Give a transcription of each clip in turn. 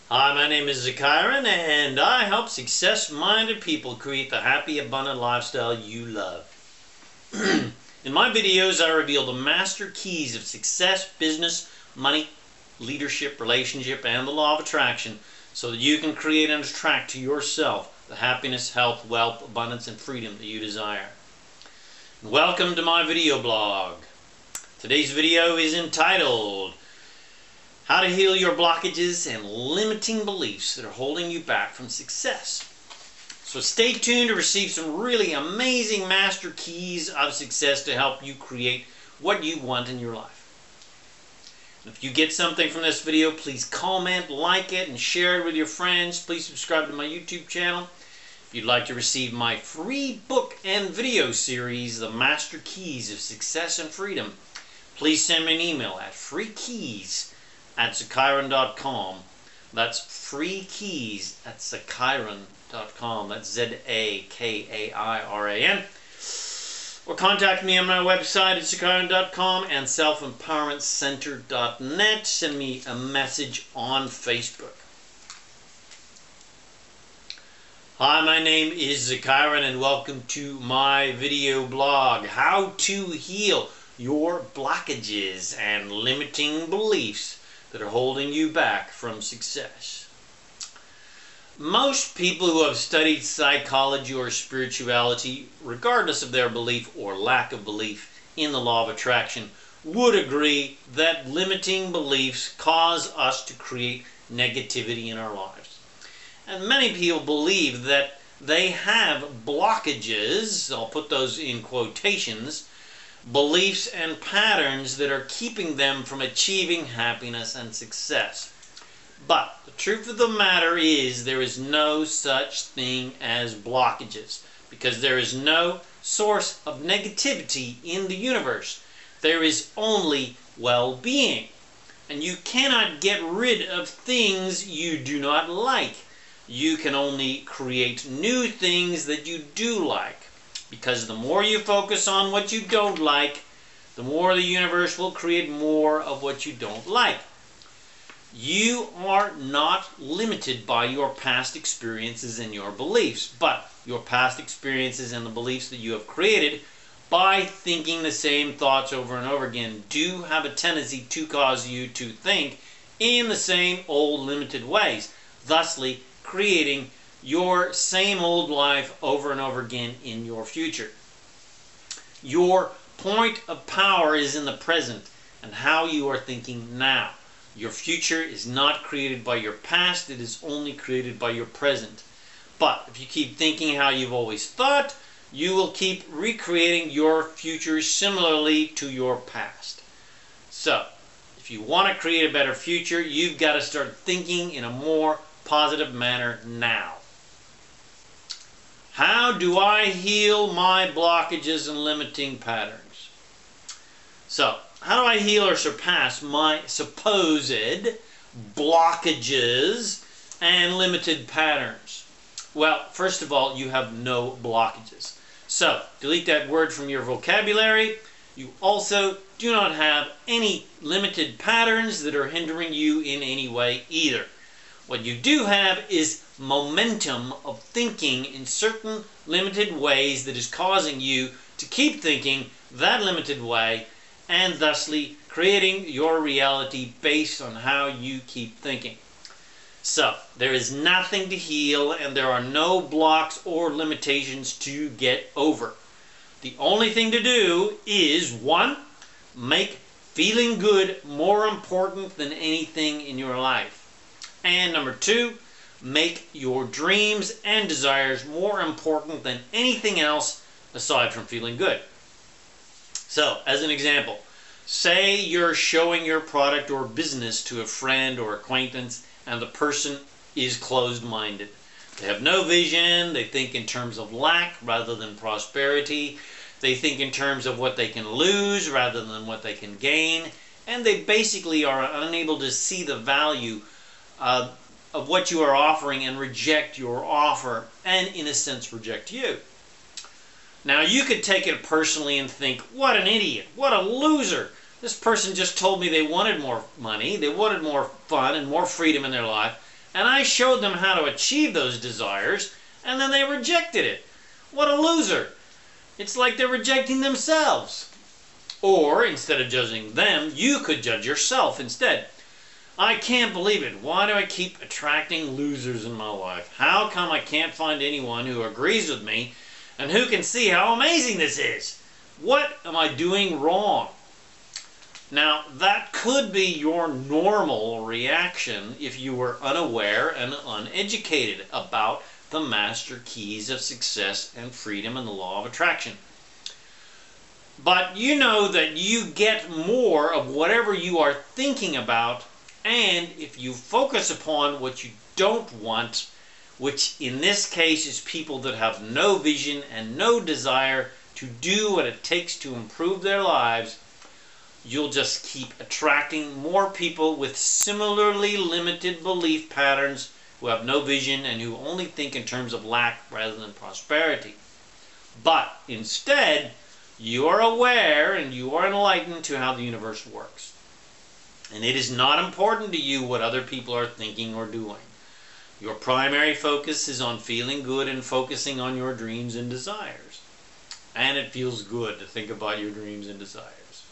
Hi, my name is Zakaran, and I help success-minded people create the happy, abundant lifestyle you love. In my videos, I reveal the master keys of success, business, money, leadership, relationship, and the law of attraction so that you can create and attract to yourself the happiness, health, wealth, abundance, and freedom that you desire. Welcome to my video blog. Today's video is entitled How to Heal Your Blockages and Limiting Beliefs That Are Holding You Back from Success. So stay tuned to receive some really amazing master keys of success to help you create what you want in your life. And if you get something from this video, please comment, like it, and share it with your friends. Please subscribe to my YouTube channel. If you'd like to receive my free book and video series, The Master Keys of Success and Freedom, please send me an email at freekeys@zakairan.com. That's freekeys@zakairan.com. That's ZAKAIRAN. Or contact me on my website at zakairan.com and selfempowermentcenter.net. Send me a message on Facebook. Hi, my name is Zakairan, and welcome to my video blog, How to Heal Your Blockages and Limiting Beliefs That Are Holding You Back from Success. Most people who have studied psychology or spirituality, regardless of their belief or lack of belief in the law of attraction, would agree that limiting beliefs cause us to create negativity in our lives. And many people believe that they have blockages, I'll put those in quotations, beliefs and patterns that are keeping them from achieving happiness and success. But the truth of the matter is there is no such thing as blockages, because there is no source of negativity in the universe. There is only well-being. And you cannot get rid of things you do not like. You can only create new things that you do like. Because the more you focus on what you don't like, the more the universe will create more of what you don't like. You are not limited by your past experiences and your beliefs, but your past experiences and the beliefs that you have created by thinking the same thoughts over and over again do have a tendency to cause you to think in the same old limited ways, thusly creating your same old life over and over again in your future. Your point of power is in the present and how you are thinking now. Your future is not created by your past, it is only created by your present. But if you keep thinking how you've always thought, you will keep recreating your future similarly to your past. So, if you want to create a better future, you've got to start thinking in a more positive manner now. How do I heal my blockages and limiting patterns? So, how do I heal or surpass my supposed blockages and limited patterns? Well, first of all, you have no blockages. So, delete that word from your vocabulary. You also do not have any limited patterns that are hindering you in any way either. What you do have is momentum of thinking in certain limited ways that is causing you to keep thinking that limited way and thusly creating your reality based on how you keep thinking. So, there is nothing to heal and there are no blocks or limitations to get over. The only thing to do is, 1, make feeling good more important than anything in your life. And number 2, make your dreams and desires more important than anything else aside from feeling good. So, as an example, say you're showing your product or business to a friend or acquaintance and the person is closed-minded. They have no vision, they think in terms of lack rather than prosperity, they think in terms of what they can lose rather than what they can gain, and they basically are unable to see the value of what you are offering and reject your offer and, in a sense, reject you. Now, you could take it personally and think, what an idiot, what a loser. This person just told me they wanted more money, they wanted more fun and more freedom in their life, and I showed them how to achieve those desires, and then they rejected it. What a loser. It's like they're rejecting themselves. Or, instead of judging them, you could judge yourself instead. I can't believe it. Why do I keep attracting losers in my life? How come I can't find anyone who agrees with me and who can see how amazing this is? What am I doing wrong? Now, that could be your normal reaction if you were unaware and uneducated about the master keys of success and freedom and the law of attraction. But you know that you get more of whatever you are thinking about, and if you focus upon what you don't want, which in this case is people that have no vision and no desire to do what it takes to improve their lives, you'll just keep attracting more people with similarly limited belief patterns who have no vision and who only think in terms of lack rather than prosperity. But instead, you are aware and you are enlightened to how the universe works. And it is not important to you what other people are thinking or doing. Your primary focus is on feeling good and focusing on your dreams and desires. And it feels good to think about your dreams and desires.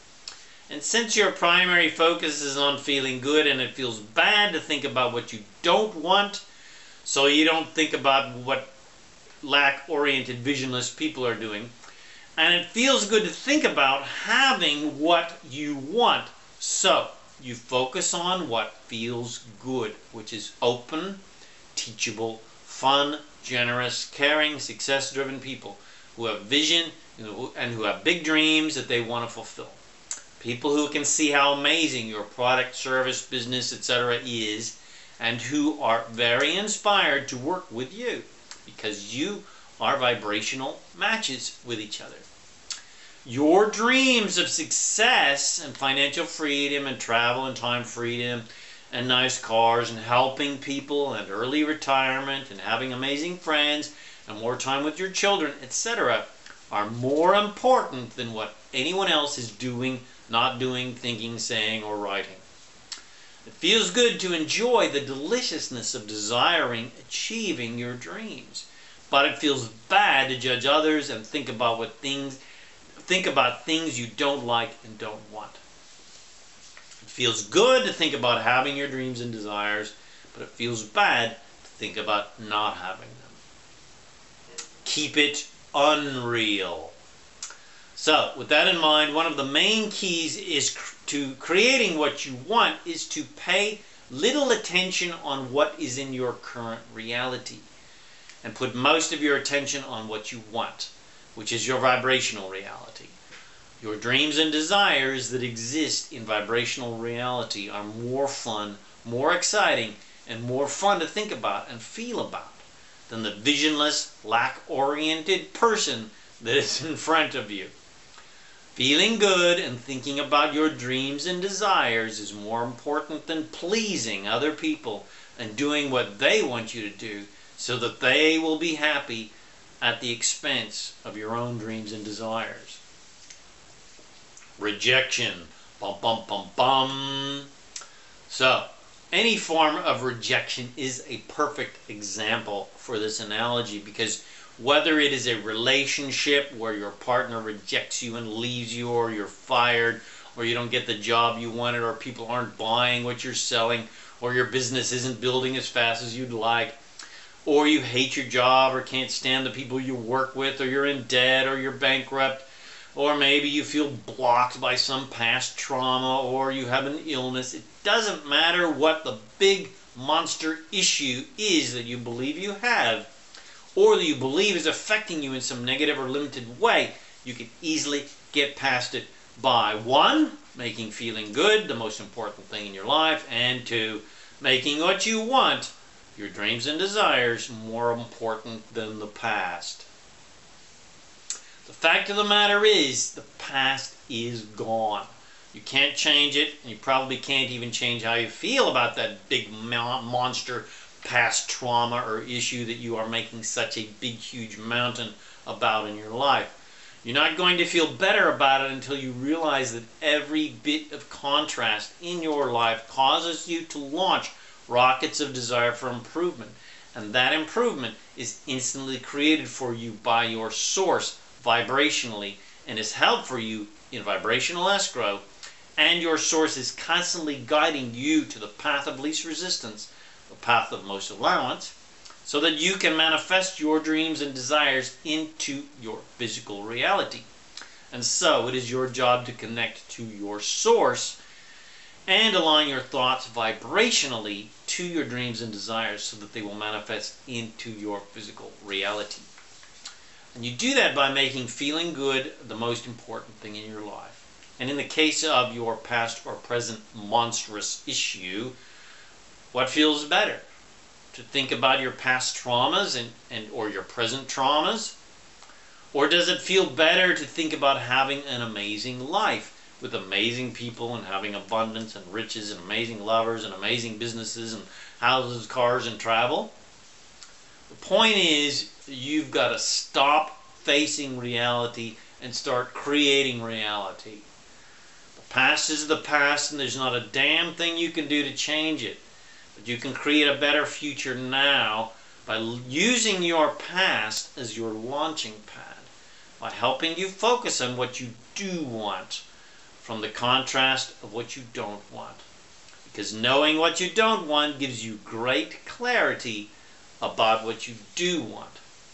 And since your primary focus is on feeling good and it feels bad to think about what you don't want, so you don't think about what lack-oriented, visionless people are doing, and it feels good to think about having what you want, so you focus on what feels good, which is open, teachable, fun, generous, caring, success-driven people who have vision and who have big dreams that they want to fulfill. People who can see how amazing your product, service, business, etc. is, and who are very inspired to work with you because you are vibrational matches with each other. Your dreams of success and financial freedom and travel and time freedom and nice cars and helping people and early retirement and having amazing friends and more time with your children, etc. are more important than what anyone else is doing, not doing, thinking, saying, or writing. It feels good to enjoy the deliciousness of desiring, achieving your dreams. But it feels bad to judge others and think about things you don't like and don't want. It feels good to think about having your dreams and desires, but it feels bad to think about not having them. Keep it unreal. So, with that in mind, one of the main keys is to creating what you want is to pay little attention on what is in your current reality and put most of your attention on what you want, which is your vibrational reality. Your dreams and desires that exist in vibrational reality are more fun, more exciting, and more fun to think about and feel about than the visionless, lack-oriented person that is in front of you. Feeling good and thinking about your dreams and desires is more important than pleasing other people and doing what they want you to do so that they will be happy at the expense of your own dreams and desires. Rejection. Bum, bum, bum, bum. So, any form of rejection is a perfect example for this analogy because whether it is a relationship where your partner rejects you and leaves you, or you're fired, or you don't get the job you wanted, or people aren't buying what you're selling, or your business isn't building as fast as you'd like, or you hate your job or can't stand the people you work with, or you're in debt, or you're bankrupt, or maybe you feel blocked by some past trauma, or you have an illness. It doesn't matter what the big monster issue is that you believe you have, or that you believe is affecting you in some negative or limited way. You can easily get past it by 1, making feeling good the most important thing in your life, and 2, making what you want, your dreams and desires, more important than the past. The fact of the matter is, the past is gone. You can't change it, and you probably can't even change how you feel about that big monster past trauma or issue that you are making such a big, huge mountain about in your life. You're not going to feel better about it until you realize that every bit of contrast in your life causes you to launch rockets of desire for improvement. And that improvement is instantly created for you by your source vibrationally and is held for you in vibrational escrow. And your source is constantly guiding you to the path of least resistance, the path of most allowance, so that you can manifest your dreams and desires into your physical reality. And so it is your job to connect to your source and align your thoughts vibrationally to your dreams and desires so that they will manifest into your physical reality. And you do that by making feeling good the most important thing in your life. And in the case of your past or present monstrous issue, what feels better? To think about your past traumas or your present traumas? Or does it feel better to think about having an amazing life with amazing people and having abundance and riches and amazing lovers and amazing businesses and houses, cars, and travel? The point is, you've got to stop facing reality and start creating reality. The past is the past, and there's not a damn thing you can do to change it. But you can create a better future now by using your past as your launching pad, by helping you focus on what you do want from the contrast of what you don't want. Because knowing what you don't want gives you great clarity about what you do want.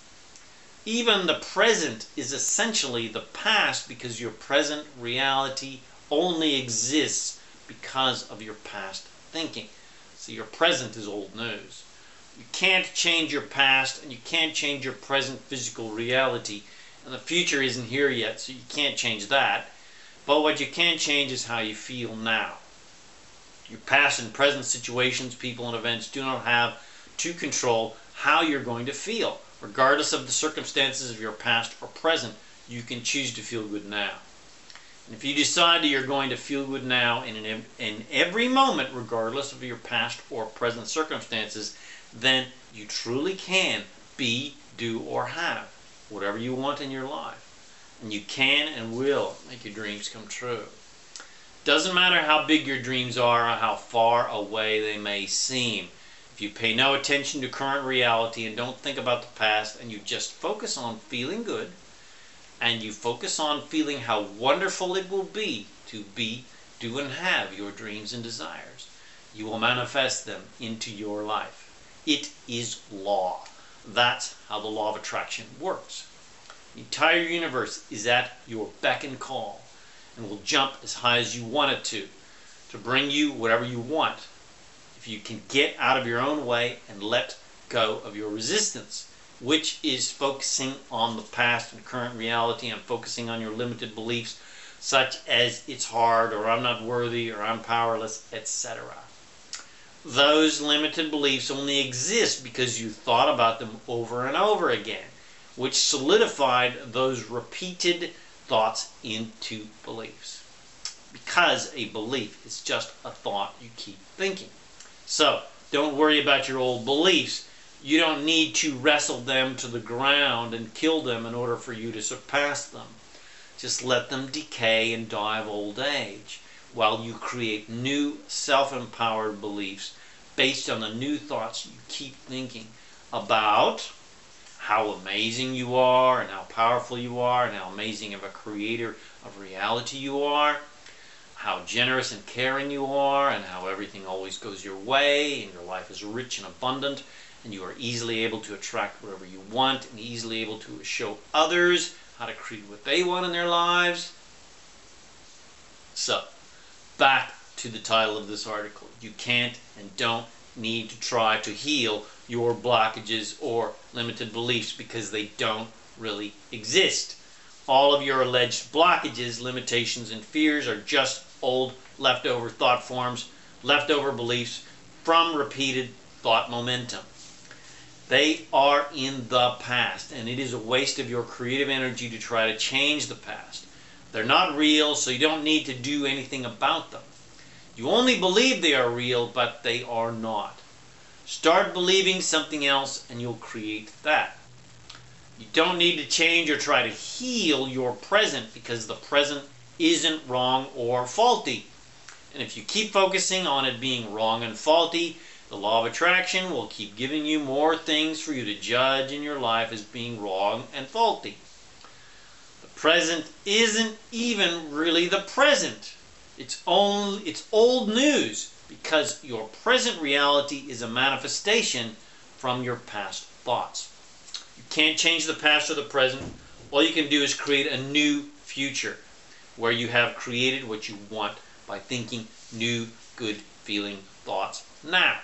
Even the present is essentially the past because your present reality only exists because of your past thinking. So your present is old news. You can't change your past and you can't change your present physical reality. And the future isn't here yet, so you can't change that. But what you can change is how you feel now. Your past and present situations, people, and events do not have to control how you're going to feel. Regardless of the circumstances of your past or present, you can choose to feel good now. And if you decide that you're going to feel good now in every moment, regardless of your past or present circumstances, then you truly can be, do, or have whatever you want in your life. And you can and will make your dreams come true. Doesn't matter how big your dreams are or how far away they may seem. If you pay no attention to current reality and don't think about the past and you just focus on feeling good and you focus on feeling how wonderful it will be to be, do, and have your dreams and desires, you will manifest them into your life. It is law. That's how the law of attraction works. The entire universe is at your beck and call and will jump as high as you want it to bring you whatever you want. If you can get out of your own way and let go of your resistance, which is focusing on the past and current reality and focusing on your limited beliefs, such as it's hard, or I'm not worthy, or I'm powerless, etc. Those limited beliefs only exist because you thought about them over and over again, which solidified those repeated thoughts into beliefs. Because a belief is just a thought you keep thinking. So, don't worry about your old beliefs. You don't need to wrestle them to the ground and kill them in order for you to surpass them. Just let them decay and die of old age while you create new self-empowered beliefs based on the new thoughts you keep thinking about how amazing you are and how powerful you are and how amazing of a creator of reality you are, how generous and caring you are, and how everything always goes your way and your life is rich and abundant and you are easily able to attract whatever you want and easily able to show others how to create what they want in their lives. So, back to the title of this article. You can't and don't need to try to heal your blockages or limited beliefs because they don't really exist. All of your alleged blockages, limitations, and fears are just old leftover thought forms, leftover beliefs from repeated thought momentum. They are in the past, and it is a waste of your creative energy to try to change the past. They're not real, so you don't need to do anything about them. You only believe they are real, but they are not. Start believing something else and you'll create that. You don't need to change or try to heal your present because the present isn't wrong or faulty. And if you keep focusing on it being wrong and faulty, The law of attraction will keep giving you more things for you to judge in your life as being wrong and faulty. The present isn't even really the present. It's old news, because your present reality is a manifestation from your past thoughts. You can't change the past or the present. All you can do is create a new future where you have created what you want by thinking new, good feeling thoughts now.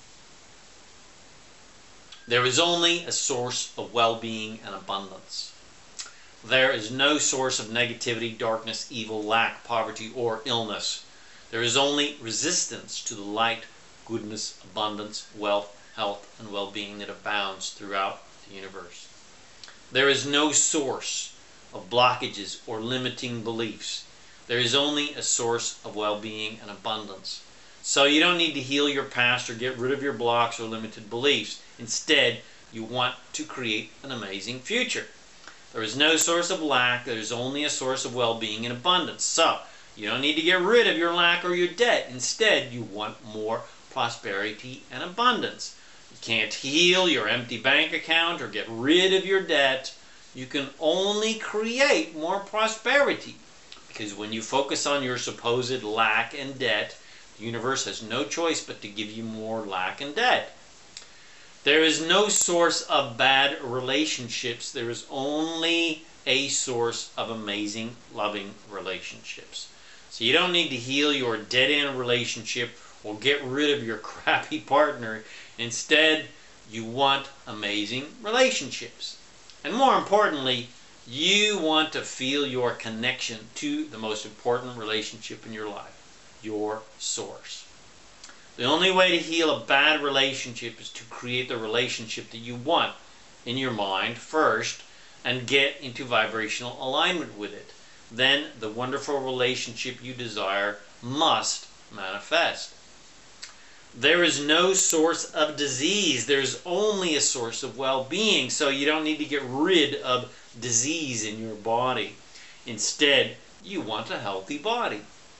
There is only a source of well-being and abundance. There is no source of negativity, darkness, evil, lack, poverty, or illness. There is only resistance to the light, goodness, abundance, wealth, health, and well-being that abounds throughout the universe. There is no source of blockages or limiting beliefs. There is only a source of well-being and abundance. So you don't need to heal your past or get rid of your blocks or limited beliefs. Instead, you want to create an amazing future. There is no source of lack. There is only a source of well-being and abundance. So you don't need to get rid of your lack or your debt. Instead, you want more prosperity and abundance. You can't heal your empty bank account or get rid of your debt. You can only create more prosperity. Because when you focus on your supposed lack and debt, the universe has no choice but to give you more lack and debt. There is no source of bad relationships. There is only a source of amazing, loving relationships. So you don't need to heal your dead-end relationship or get rid of your crappy partner. Instead, you want amazing relationships. And more importantly, you want to feel your connection to the most important relationship in your life, your source. The only way to heal a bad relationship is to create the relationship that you want in your mind first and get into vibrational alignment with it. Then the wonderful relationship you desire must manifest. There is no source of disease. There's only a source of well-being. So you don't need to get rid of disease in your body. Instead, you want a healthy body.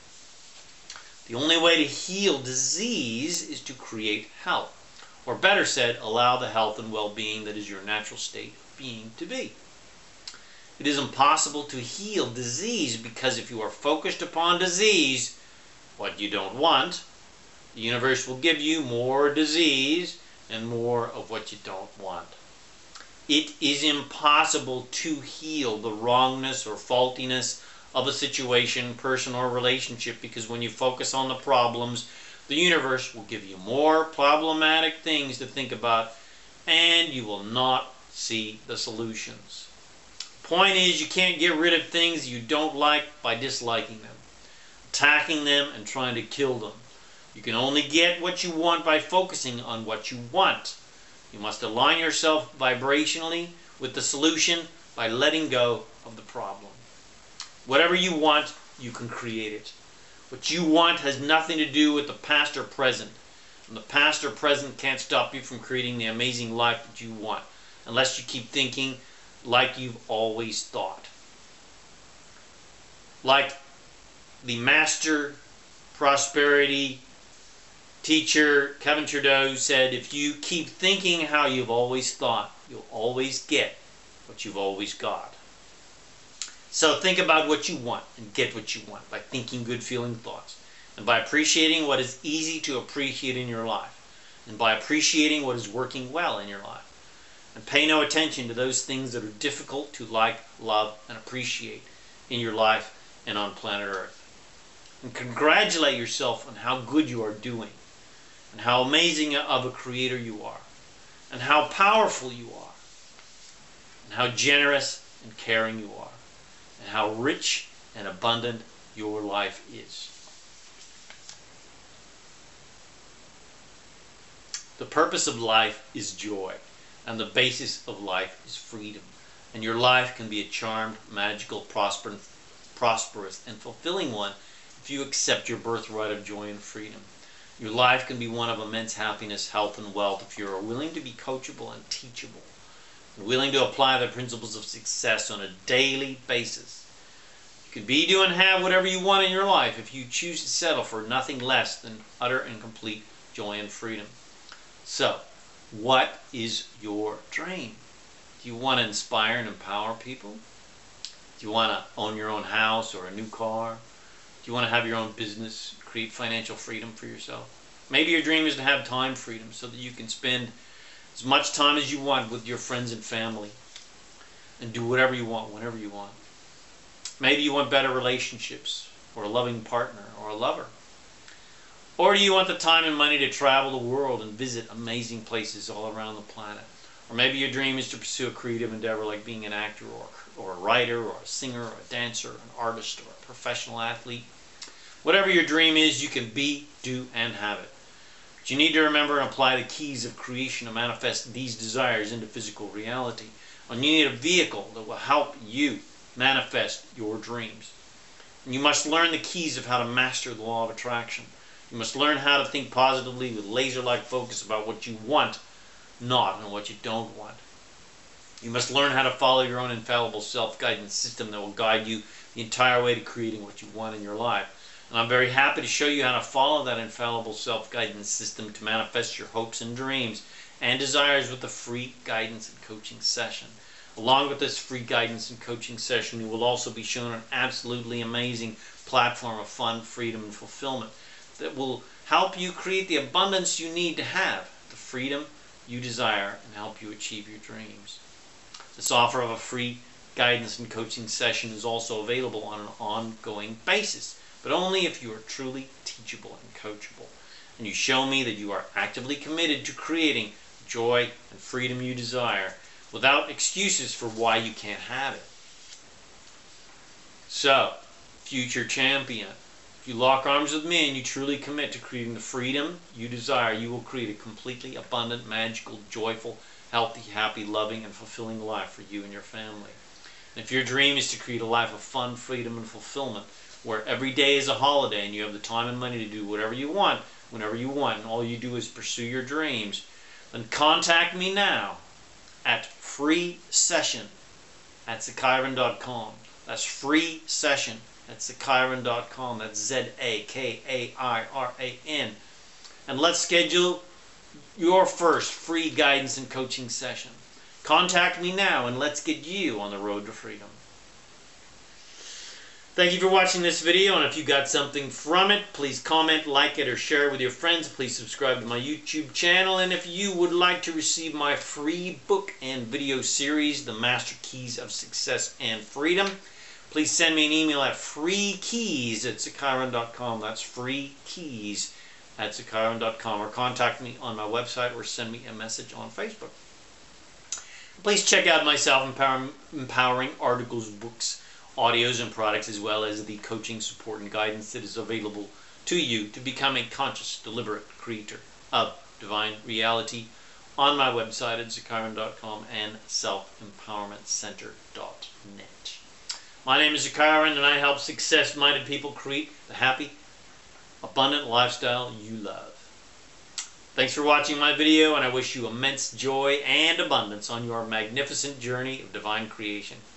The only way to heal disease is to create health. Or better said, allow the health and well-being that is your natural state of being to be. It is impossible to heal disease because if you are focused upon disease, what you don't want, the universe will give you more disease and more of what you don't want. It is impossible to heal the wrongness or faultiness of a situation, person, or relationship, because when you focus on the problems, the universe will give you more problematic things to think about, and you will not see the solutions. Point is, you can't get rid of things you don't like by disliking them, attacking them, and trying to kill them. You can only get what you want by focusing on what you want. You must align yourself vibrationally with the solution by letting go of the problem. Whatever you want, you can create it. What you want has nothing to do with the past or present. And the past or present can't stop you from creating the amazing life that you want, unless you keep thinking like you've always thought. Like the master prosperity teacher, Kevin Trudeau, said, if you keep thinking how you've always thought, you'll always get what you've always got. So think about what you want and get what you want by thinking good feeling thoughts, and by appreciating what is easy to appreciate in your life, and by appreciating what is working well in your life. And pay no attention to those things that are difficult to like, love, and appreciate in your life and on planet Earth. And congratulate yourself on how good you are doing, and how amazing of a creator you are, and how powerful you are, and how generous and caring you are, and how rich and abundant your life is. The purpose of life is joy, and the basis of life is freedom. And your life can be a charmed, magical, prosperous, and fulfilling one if you accept your birthright of joy and freedom. Your life can be one of immense happiness, health, and wealth if you are willing to be coachable and teachable, and willing to apply the principles of success on a daily basis. You can be, do, and have whatever you want in your life if you choose to settle for nothing less than utter and complete joy and freedom. So, what is your dream? Do you want to inspire and empower people? Do you want to own your own house or a new car? Do you want to have your own business, create financial freedom for yourself? Maybe your dream is to have time freedom so that you can spend as much time as you want with your friends and family and do whatever you want, whenever you want. Maybe you want better relationships or a loving partner or a lover. Or do you want the time and money to travel the world and visit amazing places all around the planet? Or maybe your dream is to pursue a creative endeavor like being an actor or a writer or a singer or a dancer, an artist or a professional athlete. Whatever your dream is, you can be, do, and have it. But you need to remember and apply the keys of creation to manifest these desires into physical reality. And you need a vehicle that will help you manifest your dreams. And you must learn the keys of how to master the law of attraction. You must learn how to think positively with laser-like focus about what you want, not and what you don't want. You must learn how to follow your own infallible self-guidance system that will guide you the entire way to creating what you want in your life. And I'm very happy to show you how to follow that infallible self-guidance system to manifest your hopes and dreams and desires with a free guidance and coaching session. Along with this free guidance and coaching session, you will also be shown an absolutely amazing platform of fun, freedom, and fulfillment that will help you create the abundance you need to have the freedom you desire and help you achieve your dreams. This offer of a free guidance and coaching session is also available on an ongoing basis, but only if you are truly teachable and coachable, and you show me that you are actively committed to creating the joy and freedom you desire without excuses for why you can't have it. So, future champion, if you lock arms with me and you truly commit to creating the freedom you desire, you will create a completely abundant, magical, joyful, healthy, happy, loving, and fulfilling life for you and your family. And if your dream is to create a life of fun, freedom, and fulfillment, where every day is a holiday and you have the time and money to do whatever you want, whenever you want, and all you do is pursue your dreams, then contact me now at freesession@zakiron.com. That's free session at zakiron.com. That's ZAKAIRAN. And let's schedule your first free guidance and coaching session. Contact me now and let's get you on the road to freedom. Thank you for watching this video, and if you got something from it, please comment, like it, or share it with your friends. Please subscribe to my YouTube channel, and if you would like to receive my free book and video series, The Master Keys of Success and Freedom, please send me an email at freekeys@zakiron.com. That's freekeys@zakiron.com, or contact me on my website or send me a message on Facebook. Please check out my self-empowering articles, books, audios, and products, as well as the coaching support and guidance that is available to you to become a conscious, deliberate creator of divine reality on my website at zakiron.com and selfempowermentcenter.net. My name is Zakiron, and I help success-minded people create the happy, abundant lifestyle you love. Thanks for watching my video, and I wish you immense joy and abundance on your magnificent journey of divine creation.